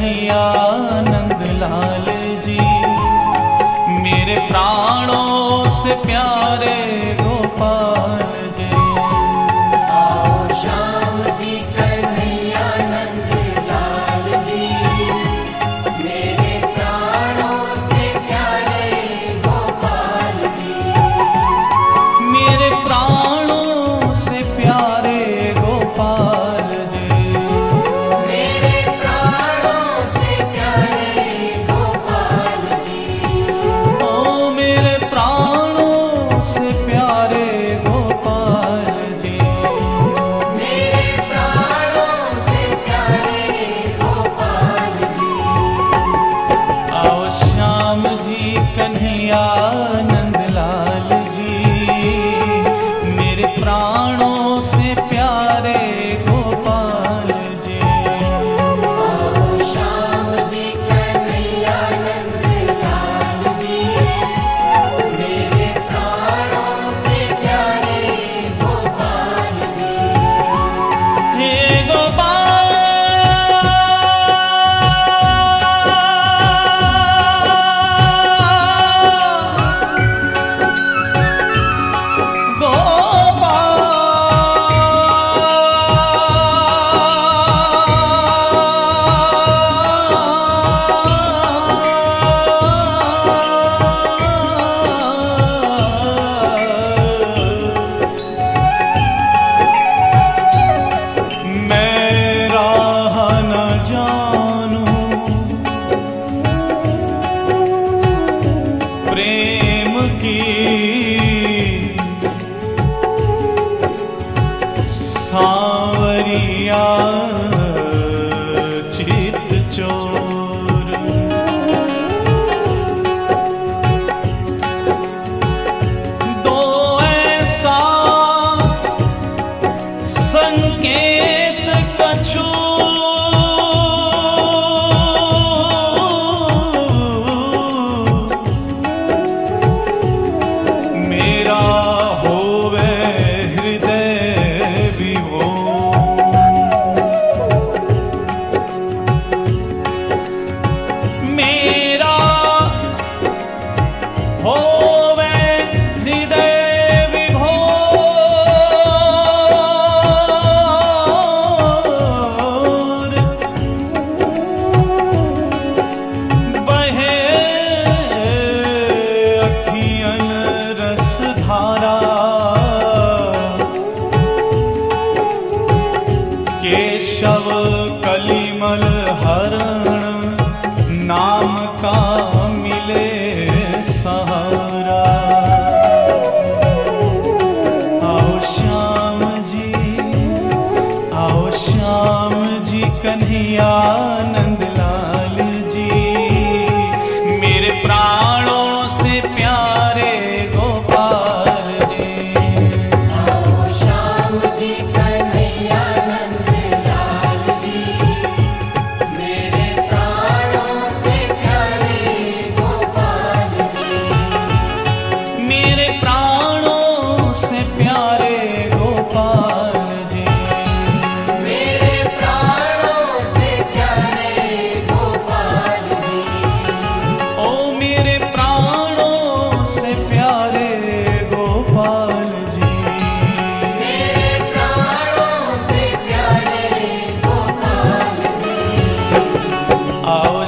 कन्हैया नंदलाल जी, मेरे प्राणों से प्यारे गोपाल जी। आओ श्याम जी कन्हैया नंदलाल जी, मेरे प्राणों से प्यारे गोपाल जी। मेरे प्राणों से प्यारे गोपाल जी, मेरे प्राणों से प्यारे गोपाल जी। ओ मेरे प्राणों से प्यारे गोपाल जी। मेरे प्राणों से प्यारे गोपाल जी। आओ श्याम जी कन्हैया नंदलाल जी, मेरे प्राणों से प्यारे गोपाल जी। आओ श्याम जी कन्हैया नंदलाल जी, मेरे प्राणों से प्यारे गोपाल जी। हे गोपाल मैं राह न जानूं प्रेम की, सांवरिया चित चोर। दो ऐसा संकेत कछु, मेरा होवे हृदय विभोर। मेरा होवे हृदय विभोर। बहे अखियन रस धारा, केशव कलिमल हरण नाम का मिले सहारा। आओ श्याम जी कन्हैया नंदलाल जी, मेरे प्राणों से प्यारे गोपाल जी। आओ श्याम जी कन्हैया नंदलाल जी, मेरे प्राणों से प्यारे गोपाल जी। मेरे प्राणों से प्यारे गोपाल जी। मेरे प्राणों से प्यारे गोपाल जी। ओ मेरे प्राणों से प्यारे गोपाल जी। मेरे प्राणों से प्यारे गोपाल जी। आओ